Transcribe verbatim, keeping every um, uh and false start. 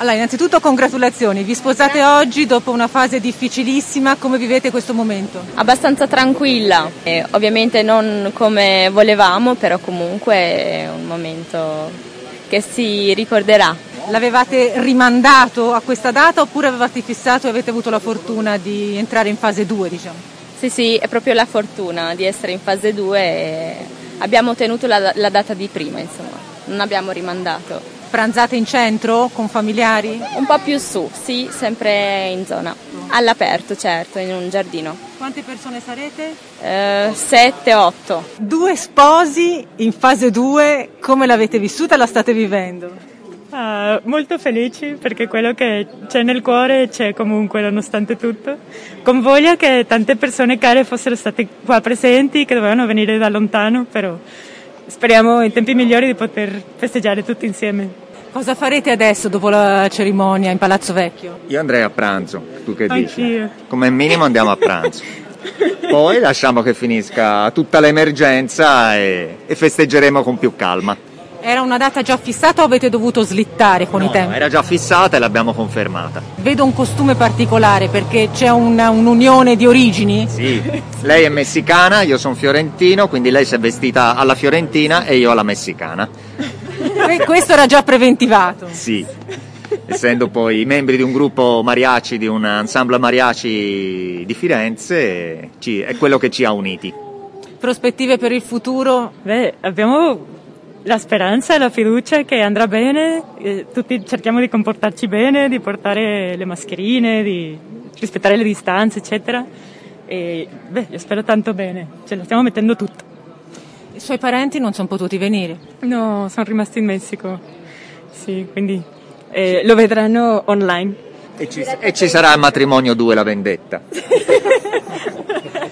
Allora, innanzitutto congratulazioni, vi sposate Grazie. Oggi dopo una fase difficilissima, come vivete questo momento? Abbastanza tranquilla, e ovviamente non come volevamo, però comunque è un momento che si ricorderà. L'avevate rimandato a questa data oppure avevate fissato e avete avuto la fortuna di entrare in fase due, diciamo? Sì, sì, è proprio la fortuna di essere in fase due e abbiamo ottenuto la, la data di prima, insomma, non abbiamo rimandato. Pranzate in centro con familiari? Un po' più su, sì, sempre in zona. All'aperto, certo, in un giardino. Quante persone sarete? Eh, sette, otto. Due sposi in fase due, come l'avete vissuta e la state vivendo? Uh, molto felici perché quello che c'è nel cuore c'è comunque nonostante tutto. Con voglia che tante persone care fossero state qua presenti, che dovevano venire da lontano, però speriamo in tempi migliori di poter festeggiare tutti insieme. Cosa farete adesso dopo la cerimonia in Palazzo Vecchio? Io andrei a pranzo, tu che dici? Anch'io. Come minimo andiamo a pranzo. Poi lasciamo che finisca tutta l'emergenza e, e festeggeremo con più calma. Era una data già fissata o avete dovuto slittare con no, i tempi? No, era già fissata e l'abbiamo confermata. Vedo un costume particolare perché c'è una, un'unione di origini? Sì, lei è messicana, io sono fiorentino, quindi lei si è vestita alla fiorentina e io alla messicana. Questo era già preventivato? Sì, essendo poi membri di un gruppo mariachi, di un ensemble mariachi di Firenze, ci, è quello che ci ha uniti. Prospettive per il futuro? Beh, abbiamo la speranza e la fiducia che andrà bene, eh, tutti cerchiamo di comportarci bene, di portare le mascherine, di rispettare le distanze, eccetera. E beh, io spero tanto bene, ce la stiamo mettendo tutta. I suoi parenti non sono potuti venire? No, sono rimasti in Messico, sì, quindi eh, lo vedranno online. E ci, e ci sarà il matrimonio due, la vendetta.